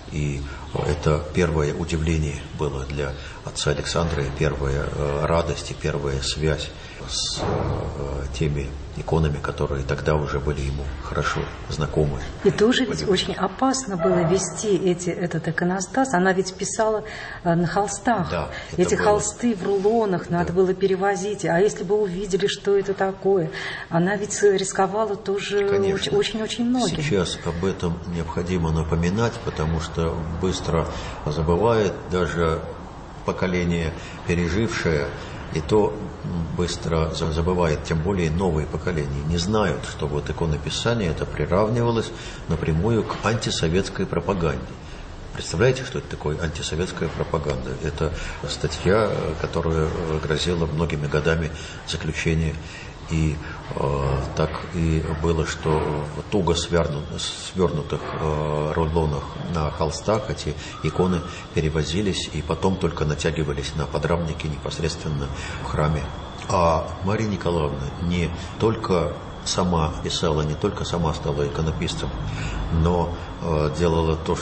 И это первое удивление было для отца Александра, и первая радость, и первая связь с теми иконами, которые тогда уже были ему хорошо знакомы. И тоже ведь очень опасно было вести эти, этот иконостас. Она ведь писала на холстах. Да, эти было... холсты в рулонах надо да. было перевозить. А если бы увидели, что это такое? Она ведь рисковала рисковала тоже очень-очень многим. Сейчас об этом необходимо напоминать, потому что быстро забывает даже поколение, пережившее, и то быстро забывает, тем более новые поколения. Не знают, что вот иконописание это приравнивалось напрямую к антисоветской пропаганде. Представляете, что это такое антисоветская пропаганда? Это статья, которая грозила многими годами заключения. И э, так и было, что в туго свернут, свернутых э, рулонах на холстах эти иконы перевозились и потом только натягивались на подрамники непосредственно в храме. А Мария Николаевна не только сама писала, не только сама стала иконописцем, но э, делала то,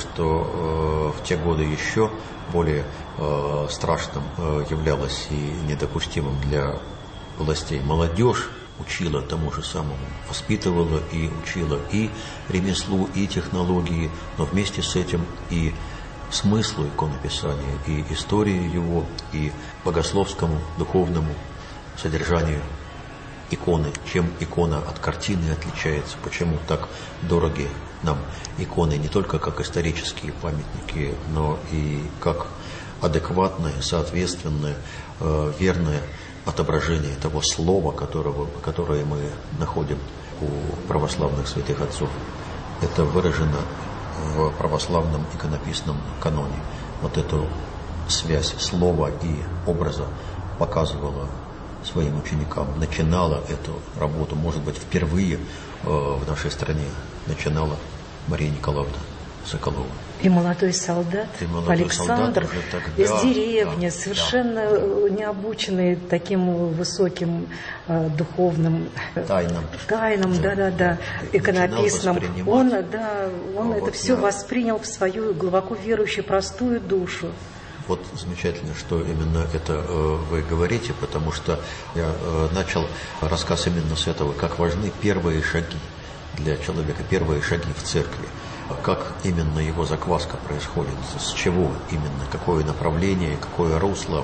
что э, в те годы еще более э, страшным э, являлось и недопустимым для властей. Молодежь учила тому же самому, воспитывала и учила и ремеслу, и технологии, но вместе с этим и смыслу иконописания, и истории его, и богословскому, духовному содержанию иконы. Чем икона от картины отличается, почему так дороги нам иконы не только как исторические памятники, но и как адекватное, соответственное, э, верное отображение того слова, которого, которое мы находим у православных святых отцов. Это выражено в православном иконописном каноне. Вот эту связь слова и образа показывала своим ученикам, начинала эту работу, может быть, впервые э, в нашей стране начинала Мария Николаевна Соколова. И молодой солдат и молодой Александр солдат тогда, из деревни, да, совершенно да. необученный таким высоким э, духовным тайнам, тайнам, да, да, да, иконописным. Он, да, он вот, это все да. воспринял в свою глубоко верующую простую душу. Вот замечательно, что именно это э, вы говорите, потому что я э, начал рассказ именно с этого, как важны первые шаги для человека, первые шаги в церкви. Как именно его закваска происходит, с чего именно, какое направление, какое русло.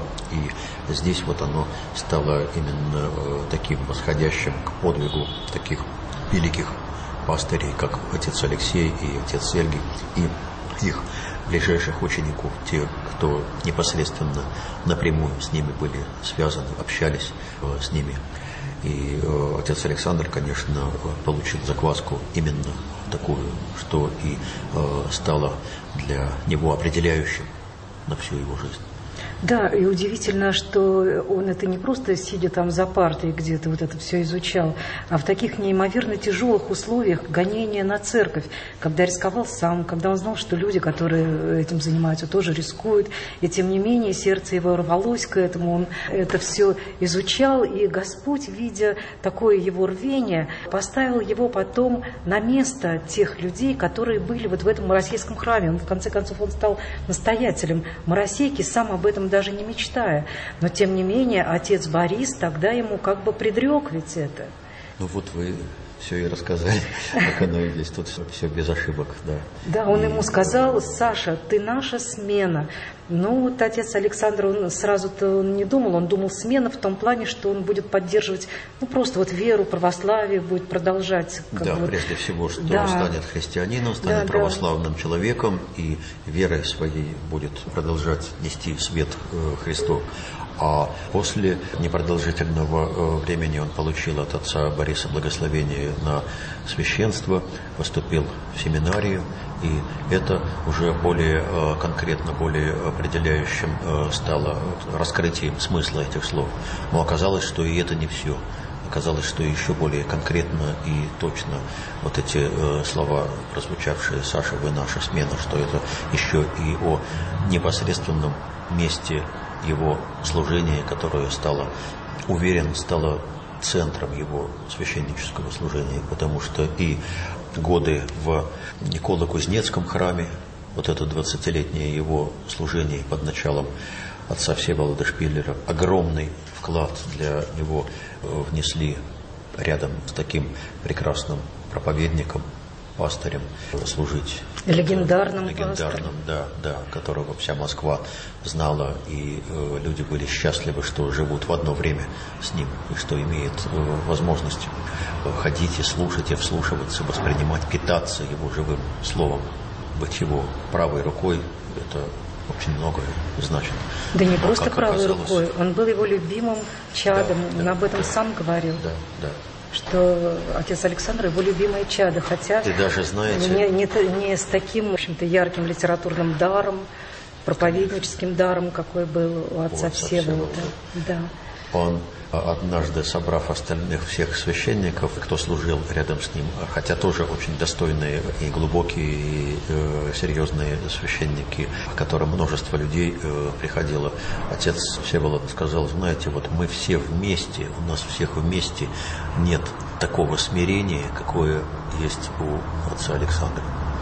И здесь вот оно стало именно э, таким восходящим к подвигу таких великих пастырей, как отец Алексей и отец Сергий, и их ближайших учеников, те, кто непосредственно напрямую с ними были связаны, общались э, с ними. И э, отец Александр, конечно, получил закваску именно такую, что и э, стало для него определяющим на всю его жизнь. Да, и удивительно, что он это не просто сидя там за партой где-то вот это все изучал, а в таких неимоверно тяжелых условиях гонения на церковь, когда рисковал сам, когда он знал, что люди, которые этим занимаются, тоже рискуют, и тем не менее сердце его рвалось к этому, он это все изучал, и Господь, видя такое его рвение, поставил его потом на место тех людей, которые были вот в этом Моросейском храме. Он, в конце концов, он стал настоятелем Моросейки, сам об этом даже не мечтая. Но, тем не менее, отец Борис тогда ему как бы предрек ведь это. Ну вот вы все и рассказали, как оно и есть. Тут все, все без ошибок, да. Да, он и, ему сказал: Саша, ты наша смена. Ну, вот отец Александр, он сразу-то он не думал, он думал смена в том плане, что он будет поддерживать, ну, просто вот веру, православие, будет продолжать. Как да, бы, прежде всего, что да. станет христианином, станет да, православным да. человеком и верой своей будет продолжать нести свет э, Христу. А после непродолжительного времени он получил от отца Бориса благословение на священство, поступил в семинарию, и это уже более конкретно, более определяющим стало раскрытием смысла этих слов. Но оказалось, что и это не все. Оказалось, что еще более конкретно и точно вот эти слова, прозвучавшие: «Саша, вы наша смена», что это еще и о непосредственном месте его служение, которое стало, уверен, стало центром его священнического служения, потому что и годы в Николо-Кузнецком храме, вот это двадцатилетнее его служение под началом отца Всеволода Шпиллера, огромный вклад для него внесли рядом с таким прекрасным проповедником, пастырем служить. Легендарным, легендарным, да, да, которого вся Москва знала, и э, люди были счастливы, что живут в одно время с ним, и что имеют э, возможность ходить и слушать, и вслушиваться, воспринимать, питаться его живым словом, быть его правой рукой. Это очень многое значит. Да не просто как правой оказалось. рукой, он был его любимым чадом, Да, он да, об этом да, сам говорил. Да, да. Что отец Александр его любимое чадо, хотя И даже, знаете, не, не, не с таким, в общем-то, ярким литературным даром, проповедническим даром, какой был у отца Всеволода. Да. Он однажды, собрав остальных всех священников, кто служил рядом с ним, хотя тоже очень достойные и глубокие, и э, серьезные священники, к которым множество людей э, приходило, отец Всеволод сказал: знаете, вот мы все вместе, у нас всех вместе нет такого смирения, какое есть у отца Александра.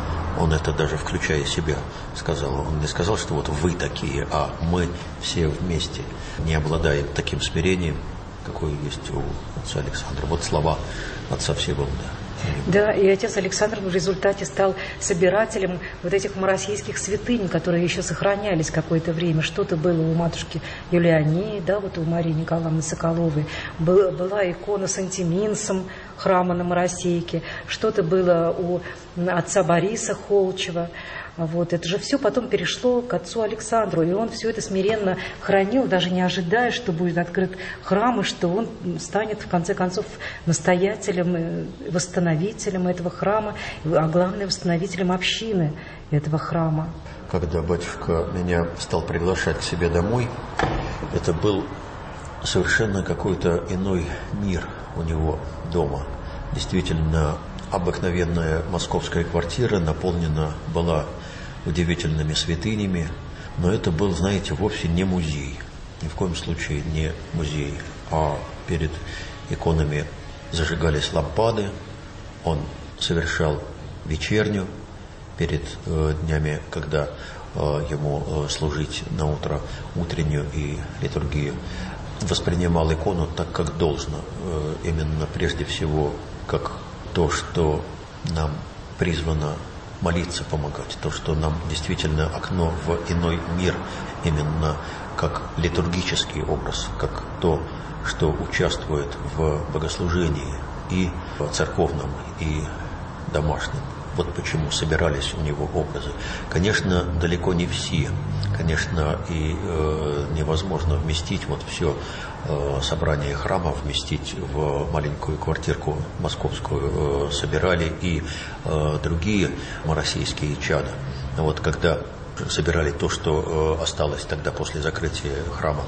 Он это даже включая себя сказал. Он не сказал, что вот вы такие, а мы все вместе не обладаем таким смирением, какое есть у отца Александра. Вот слова отца Всеволода. Да, и отец Александр в результате стал собирателем вот этих мороссийских святынь, которые еще сохранялись какое-то время. Что-то было у матушки Юлиании, да, вот у Марии Николаевны Соколовой. Был, была икона с Антиминсом храма на Мороссейке. Что-то было у отца Бориса Холчева. Вот. Это же все потом перешло к отцу Александру, и он все это смиренно хранил, даже не ожидая, что будет открыт храм, и что он станет, в конце концов, настоятелем, восстановителем этого храма, а главное, восстановителем общины этого храма. Когда батюшка меня стал приглашать к себе домой, это был совершенно какой-то иной мир у него дома. Действительно, обыкновенная московская квартира наполнена была удивительными святынями, но это был, знаете, вовсе не музей, ни в коем случае не музей, а перед иконами зажигались лампады, он совершал вечерню перед э, днями, когда э, ему э, служить на утро утреннюю и литургию, воспринимал икону так, как должно, э, именно прежде всего как то, что нам призвано молиться, помогать, то, что нам действительно окно в иной мир, именно как литургический образ, как то, что участвует в богослужении и церковном, и домашнем. Вот почему собирались у него образы. Конечно, далеко не все. Конечно, и э, невозможно вместить вот все э, собрание храма, вместить в маленькую квартирку московскую. Э, собирали и э, другие мороссийские чада. Вот когда собирали то, что э, осталось тогда после закрытия храма,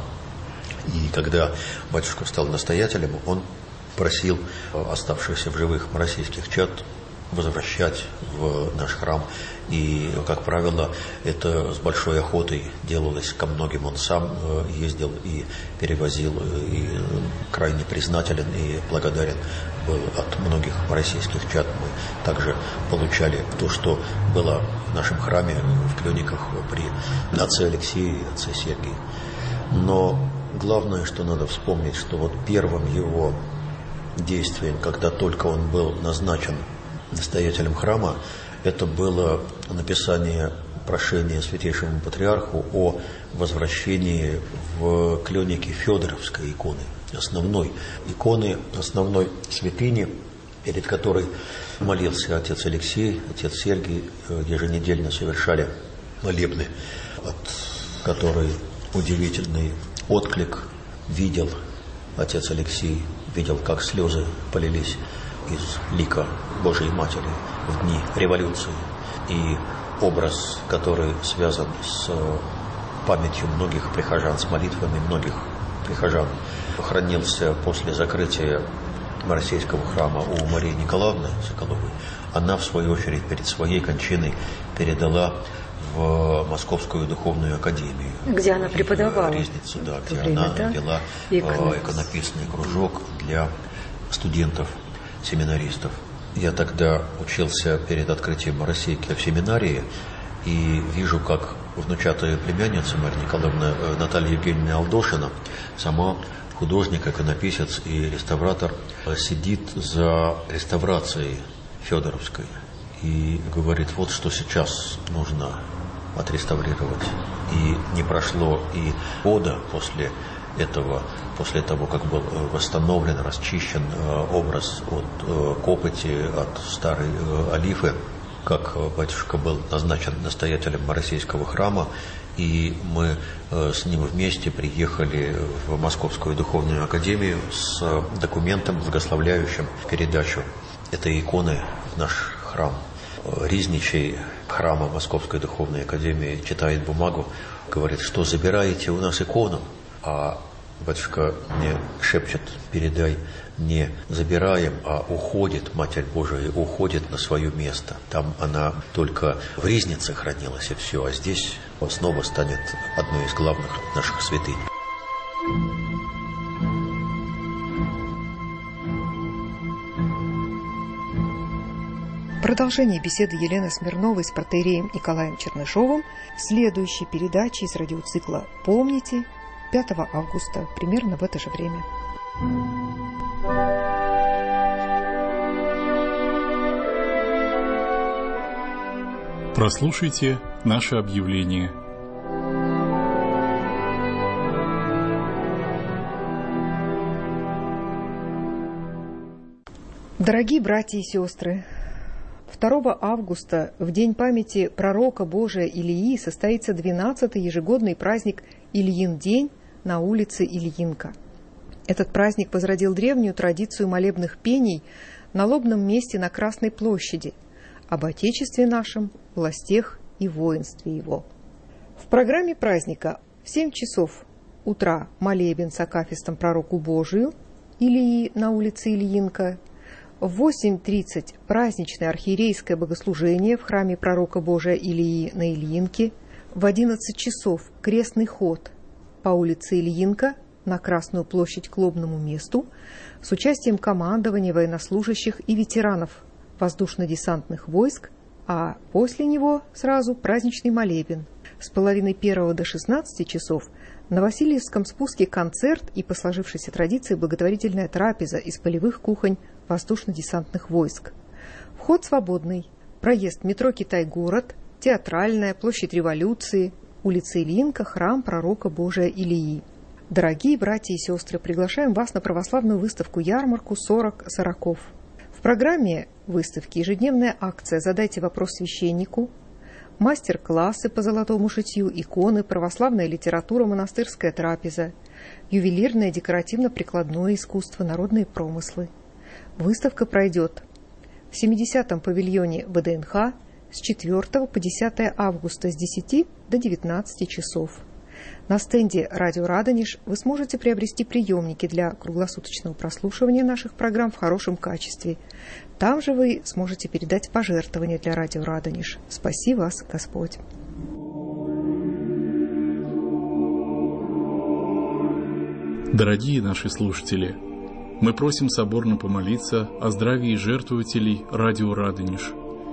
и когда батюшка стал настоятелем, он просил оставшихся в живых мороссийских чад возвращать в наш храм. И, как правило, это с большой охотой делалось ко многим. Он сам ездил и перевозил, и крайне признателен и благодарен был от многих российских чад. Мы также получали то, что было в нашем храме в Клёниках при отце Алексее и отце Сергии. Но главное, что надо вспомнить, что вот первым его действием, когда только он был назначен настоятелем храма, это было написание прошения Святейшему Патриарху о возвращении в Клёники Федоровской иконы, основной иконы, основной святыни, перед которой молился отец Алексей, отец Сергий, еженедельно совершали молебны, от которой удивительный отклик видел отец Алексей, видел, как слезы полились из лика Божией Матери в дни революции. И образ, который связан с памятью многих прихожан, с молитвами многих прихожан, хранился после закрытия Мороссейского храма у Марии Николаевны Соколовой. Она, в свою очередь, перед своей кончиной передала в Московскую духовную академию, где она преподавала, резницу, да, где время, она да? вела Иконопис. иконописный кружок для студентов, семинаристов. Я тогда учился перед открытием Мороссейки в семинарии и вижу, как внучатая племянница Марья Николаевна Наталья Евгеньевна Алдошина, сама художник, иконописец и реставратор, сидит за реставрацией Федоровской. и говорит, вот что сейчас нужно отреставрировать. И не прошло и года после этого, после того, как был восстановлен, расчищен образ от копоти, от старой олифы, как батюшка был назначен настоятелем Российского храма, и мы с ним вместе приехали в Московскую духовную академию с документом, благословляющим передачу этой иконы в наш храм. Ризничий храма Московской духовной академии читает бумагу, говорит, что забираете у нас икону, а батюшка мне шепчет, передай, не забираем, а уходит, Матерь Божия уходит на свое место. Там она только в ризнице хранилась и все, а здесь снова станет одной из главных наших святынь. Продолжение беседы Елены Смирновой с протоиереем Николаем Чернышовым в следующей передаче из радиоцикла «Помните» пятого августа, примерно в это же время. Прослушайте наше объявление. Дорогие братья и сестры, второго августа, в день памяти пророка Божия Илии, состоится двенадцатый ежегодный праздник Ильин день на улице Ильинка. Этот праздник возродил древнюю традицию молебных пений на лобном месте на Красной площади, об Отечестве нашем, властях и воинстве его. В программе праздника в семь часов утра молебен с акафистом пророку Божию Илии на улице Ильинка, в восемь тридцать праздничное архиерейское богослужение в храме пророка Божия Илии на Ильинке, в одиннадцать часов крестный ход по улице Ильинка на Красную площадь к лобному месту с участием командования военнослужащих и ветеранов воздушно-десантных войск, а после него сразу праздничный молебен. С половины первого до шестнадцати часов на Васильевском спуске концерт и по сложившейся традиции благотворительная трапеза из полевых кухонь воздушно-десантных войск. Вход свободный. Проезд метро Китай-город, Театральная, площадь Революции, улица Ильинка, храм пророка Божия Илии. Дорогие братья и сестры, приглашаем вас на православную выставку-ярмарку сорок сороков. В программе выставки ежедневная акция «Задайте вопрос священнику», мастер-классы по золотому шитью, иконы, православная литература, монастырская трапеза, ювелирное декоративно-прикладное искусство, народные промыслы. Выставка пройдет в семидесятом павильоне вэ дэ эн ха с четвёртого по десятое августа с десяти до девятнадцати часов. На стенде «Радио Радонеж» вы сможете приобрести приемники для круглосуточного прослушивания наших программ в хорошем качестве. Там же вы сможете передать пожертвования для «Радио Радонеж». Спаси вас, Господь! Дорогие наши слушатели, мы просим соборно помолиться о здравии жертвователей «Радио Радонеж».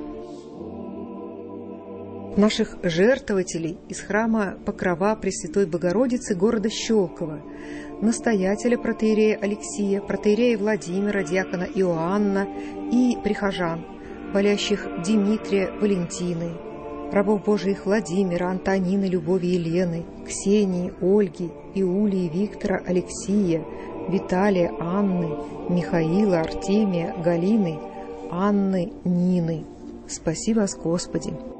Наших жертвователей из храма Покрова Пресвятой Богородицы города Щелково, настоятеля протоиерея Алексия, протоиерея Владимира, диакона Иоанна и прихожан, болящих Дмитрия, Валентины, рабов Божиих Владимира, Антонины, Любови, Елены, Ксении, Ольги, Иулии, Виктора, Алексия, Виталия, Анны, Михаила, Артемия, Галины, Анны, Нины. Спаси вас, Господи!